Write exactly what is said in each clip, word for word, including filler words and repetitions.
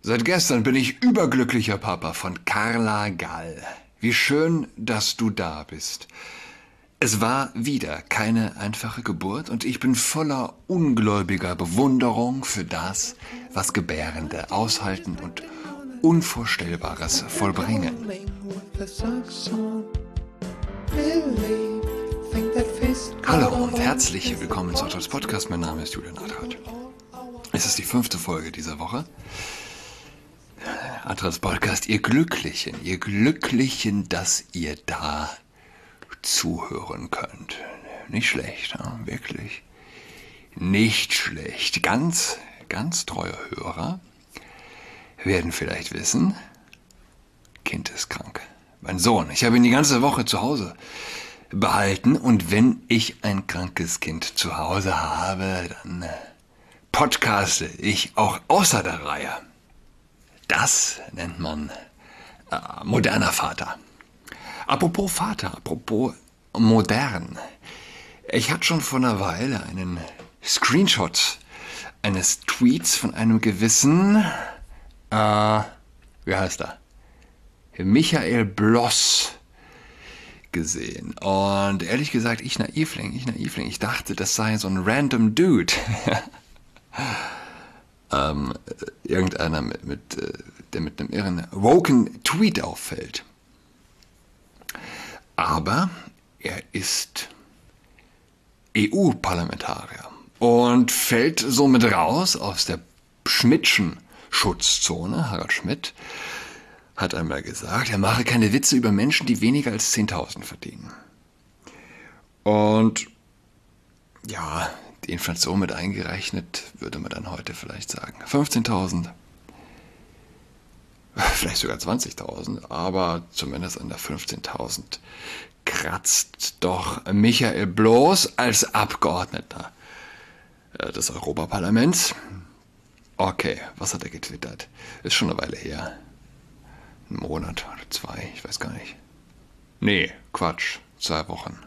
Seit gestern bin ich überglücklicher Papa von Carla Gall. Wie schön, dass du da bist. Es war wieder keine einfache Geburt und ich bin voller ungläubiger Bewunderung für das, was Gebärende aushalten und Unvorstellbares vollbringen. Hallo und herzlich willkommen zu Adrats Podcast. Mein Name ist Julian Adrat. Es ist die fünfte Folge dieser Woche. Adrats Podcast, ihr Glücklichen, ihr Glücklichen, dass ihr da zuhören könnt. Nicht schlecht, ja, wirklich. Nicht schlecht. Ganz, ganz treue Hörer werden vielleicht wissen, Kind ist krank. Mein Sohn, ich habe ihn die ganze Woche zu Hause behalten und wenn ich ein krankes Kind zu Hause habe, dann podcaste ich auch außer der Reihe. Das nennt man äh, moderner Vater. Apropos Vater, apropos modern. Ich hatte schon vor einer Weile einen Screenshot eines Tweets von einem gewissen, äh, wie heißt er? Michael Bloss gesehen. Und ehrlich gesagt, ich Naivling, ich Naivling, ich dachte, das sei so ein random Dude. ähm, irgendeiner, mit, mit, der mit einem irren woken Tweet auffällt. Aber er ist E U-Parlamentarier und fällt somit raus aus der Schmidtschen Schutzzone. Harald Schmidt hat einmal gesagt, er mache keine Witze über Menschen, die weniger als zehntausend verdienen. Und ja, die Inflation mit eingerechnet, würde man dann heute vielleicht sagen fünfzehntausend, vielleicht sogar zwanzigtausend, aber zumindest an der fünfzehntausend kratzt doch Michael Bloss als Abgeordneter des Europaparlaments. Okay, was hat er getwittert? Ist schon eine Weile her. Ein Monat oder zwei, ich weiß gar nicht. Nee, Quatsch, zwei Wochen.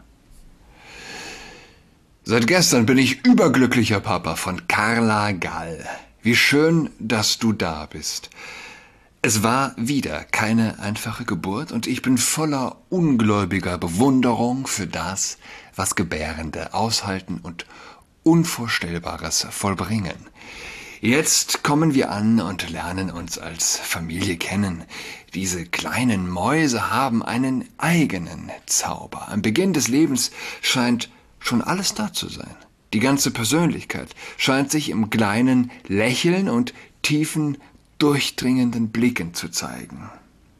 Seit gestern bin ich überglücklicher Papa von Carla Gall. Wie schön, dass du da bist. Es war wieder keine einfache Geburt und ich bin voller ungläubiger Bewunderung für das, was Gebärende aushalten und Unvorstellbares vollbringen. Jetzt kommen wir an und lernen uns als Familie kennen. Diese kleinen Mäuse haben einen eigenen Zauber. Am Beginn des Lebens scheint schon alles da zu sein. Die ganze Persönlichkeit scheint sich im kleinen Lächeln und tiefen, durchdringenden Blicken zu zeigen.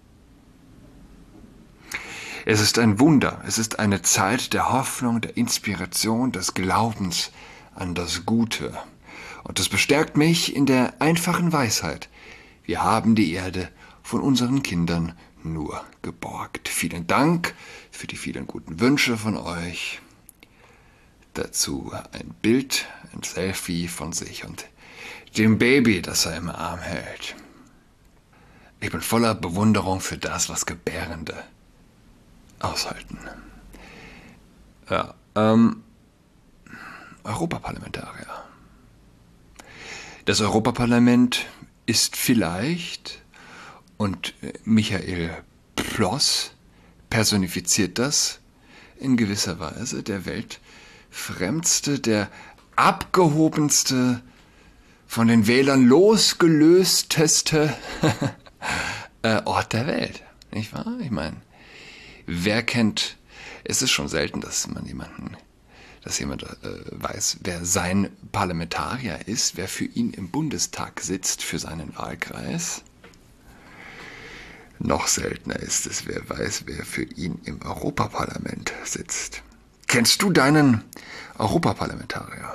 Es ist ein Wunder, es ist eine Zeit der Hoffnung, der Inspiration, des Glaubens an das Gute. Und das bestärkt mich in der einfachen Weisheit. Wir haben die Erde von unseren Kindern nur geborgt. Vielen Dank für die vielen guten Wünsche von euch. Dazu ein Bild, ein Selfie von sich und dem Baby, das er im Arm hält. Ich bin voller Bewunderung für das, was Gebärende aushalten. Ja, ähm, Europaparlamentarier. Das Europaparlament ist vielleicht, und Michael Bloss personifiziert das in gewisser Weise, der weltfremdste, der abgehobenste, von den Wählern losgelösteste Ort der Welt. Nicht wahr? Ich meine, wer kennt, es ist schon selten, dass man jemanden, dass jemand äh, weiß, wer sein Parlamentarier ist, wer für ihn im Bundestag sitzt, für seinen Wahlkreis. Noch seltener ist es, wer weiß, wer für ihn im Europaparlament sitzt. Kennst du deinen Europaparlamentarier?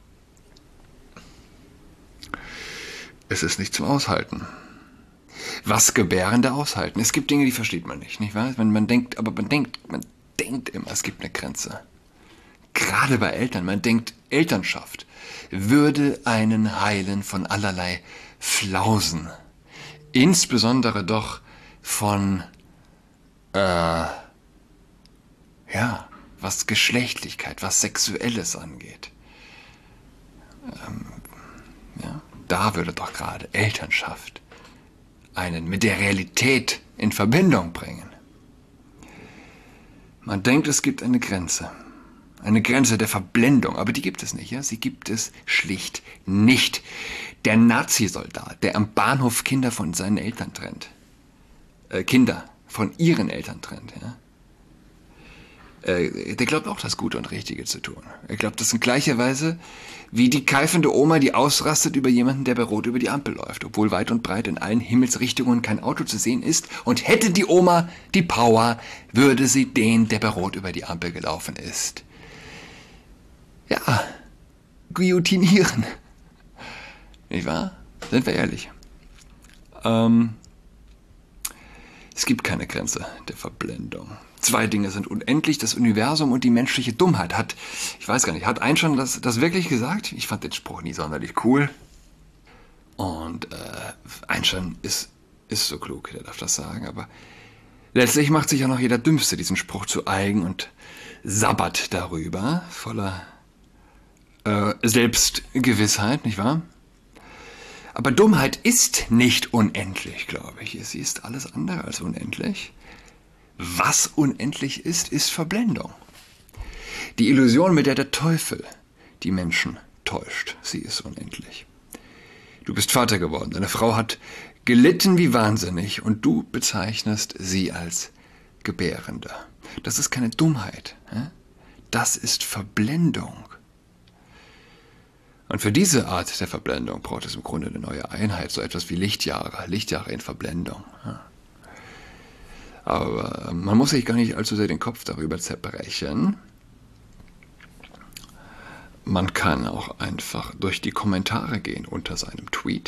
Es ist nicht zum Aushalten. Was Gebärende aushalten. Es gibt Dinge, die versteht man nicht, nicht wahr? Man, man denkt, aber man denkt, man denkt immer, es gibt eine Grenze. Gerade bei Eltern, man denkt, Elternschaft würde einen heilen von allerlei Flausen. Insbesondere doch von, äh, ja, was Geschlechtlichkeit, was Sexuelles angeht. Ähm, ja, da würde doch gerade Elternschaft einen mit der Realität in Verbindung bringen. Man denkt, es gibt eine Grenze. Eine Grenze der Verblendung, aber die gibt es nicht. Ja? Sie gibt es schlicht nicht. Der Nazisoldat, der am Bahnhof Kinder von seinen Eltern trennt. Äh, Kinder von ihren Eltern trennt. Ja? Äh, der glaubt auch, das Gute und Richtige zu tun. Er glaubt das in gleicher Weise wie die keifende Oma, die ausrastet über jemanden, der bei Rot über die Ampel läuft, obwohl weit und breit in allen Himmelsrichtungen kein Auto zu sehen ist. Und hätte die Oma die Power, würde sie den, der bei Rot über die Ampel gelaufen ist, ja, guillotinieren. Nicht wahr? Sind wir ehrlich. Ähm, es gibt keine Grenze der Verblendung. Zwei Dinge sind unendlich, das Universum und die menschliche Dummheit. Hat, ich weiß gar nicht, hat Einstein das, das wirklich gesagt? Ich fand den Spruch nie sonderlich cool. Und äh, Einstein ist, ist so klug, der darf das sagen, aber letztlich macht sich ja noch jeder Dümmste diesen Spruch zu eigen und sabbert darüber, voller äh, Selbstgewissheit, nicht wahr? Aber Dummheit ist nicht unendlich, glaube ich. Sie ist alles andere als unendlich. Was unendlich ist, ist Verblendung. Die Illusion, mit der der Teufel die Menschen täuscht, sie ist unendlich. Du bist Vater geworden, deine Frau hat gelitten wie wahnsinnig und du bezeichnest sie als Gebärende. Das ist keine Dummheit, das ist Verblendung. Und für diese Art der Verblendung braucht es im Grunde eine neue Einheit, so etwas wie Lichtjahre, Lichtjahre in Verblendung. Aber man muss sich gar nicht allzu sehr den Kopf darüber zerbrechen. Man kann auch einfach durch die Kommentare gehen unter seinem Tweet.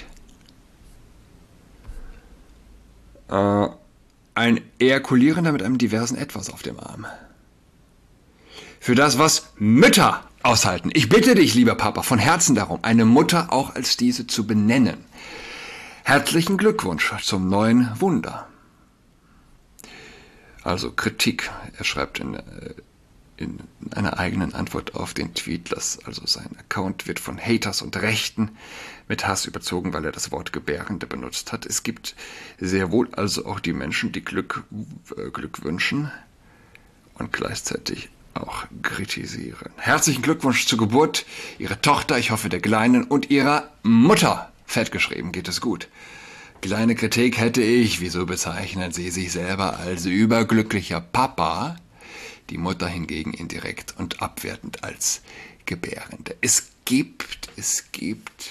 Äh, ein Ejakulierender mit einem diversen Etwas auf dem Arm. Für das, was Mütter aushalten. Ich bitte dich, lieber Papa, von Herzen darum, eine Mutter auch als diese zu benennen. Herzlichen Glückwunsch zum neuen Wunder. Also Kritik. Er schreibt in, in einer eigenen Antwort auf den Tweet, dass also sein Account wird von Haters und Rechten mit Hass überzogen, weil er das Wort Gebärende benutzt hat. Es gibt sehr wohl also auch die Menschen, die Glück, äh, Glück wünschen und gleichzeitig auch kritisieren. Herzlichen Glückwunsch zur Geburt Ihrer Tochter, ich hoffe der Kleinen, und Ihrer Mutter. Fett geschrieben, geht es gut. Kleine Kritik hätte ich, wieso bezeichnen Sie sich selber als überglücklicher Papa, die Mutter hingegen indirekt und abwertend als Gebärende. Es gibt, es gibt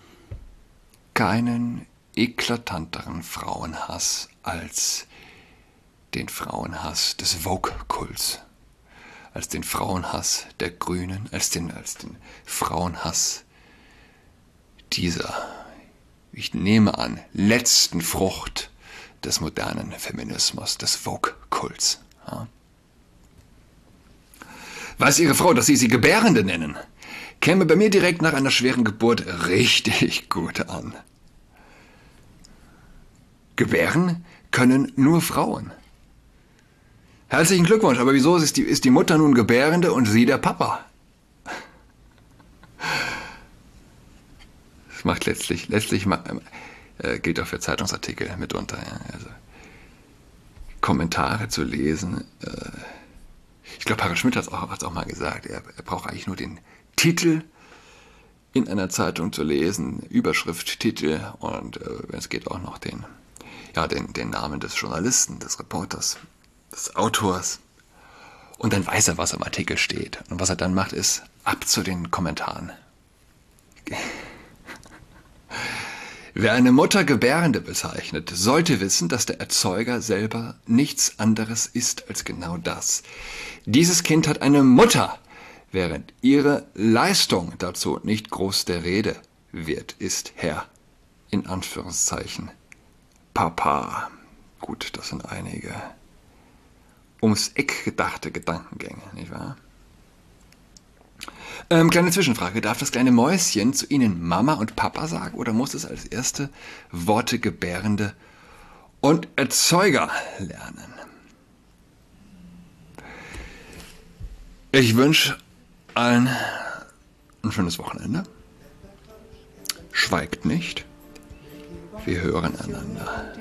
keinen eklatanteren Frauenhass als den Frauenhass des Vogue-Kults, als den Frauenhass der Grünen, als den, als den Frauenhass dieser, ich nehme an, letzten Frucht des modernen Feminismus, des Vogue-Kults. Ja. Weiß Ihre Frau, dass Sie sie Gebärende nennen? Käme bei mir direkt nach einer schweren Geburt richtig gut an. Gebären können nur Frauen. Herzlichen Glückwunsch, aber wieso ist die, ist die Mutter nun Gebärende und Sie der Papa? Das macht letztlich, letztlich äh, gilt auch für Zeitungsartikel mitunter. Ja. Also, Kommentare zu lesen. Äh, ich glaube, Harald Schmidt hat es auch, auch mal gesagt. Er, er braucht eigentlich nur den Titel in einer Zeitung zu lesen, Überschrift, Titel und äh, wenn es geht auch noch den, ja, den, den Namen des Journalisten, des Reporters, des Autors. Und dann weiß er, was im Artikel steht. Und was er dann macht, ist ab zu den Kommentaren. Wer eine Mutter Gebärende bezeichnet, sollte wissen, dass der Erzeuger selber nichts anderes ist als genau das. Dieses Kind hat eine Mutter, während ihre Leistung dazu nicht groß der Rede wert ist, Herr, in Anführungszeichen, Papa. Gut, das sind einige ums Eck gedachte Gedankengänge, nicht wahr? Ähm, kleine Zwischenfrage. Darf das kleine Mäuschen zu Ihnen Mama und Papa sagen oder muss es als erste Worte Gebärende und Erzeuger lernen? Ich wünsche allen ein schönes Wochenende. Schweigt nicht. Wir hören einander.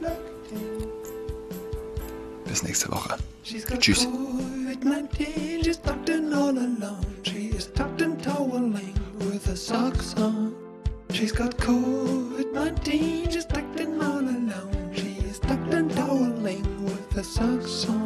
Bis nächste Woche. Tschüss. covid nineteen, she's tucked in all alone. She is tucked and toweling with her socks on. She's got covid nineteen, she's tucked in all alone. She is tucked and toweling with her socks on.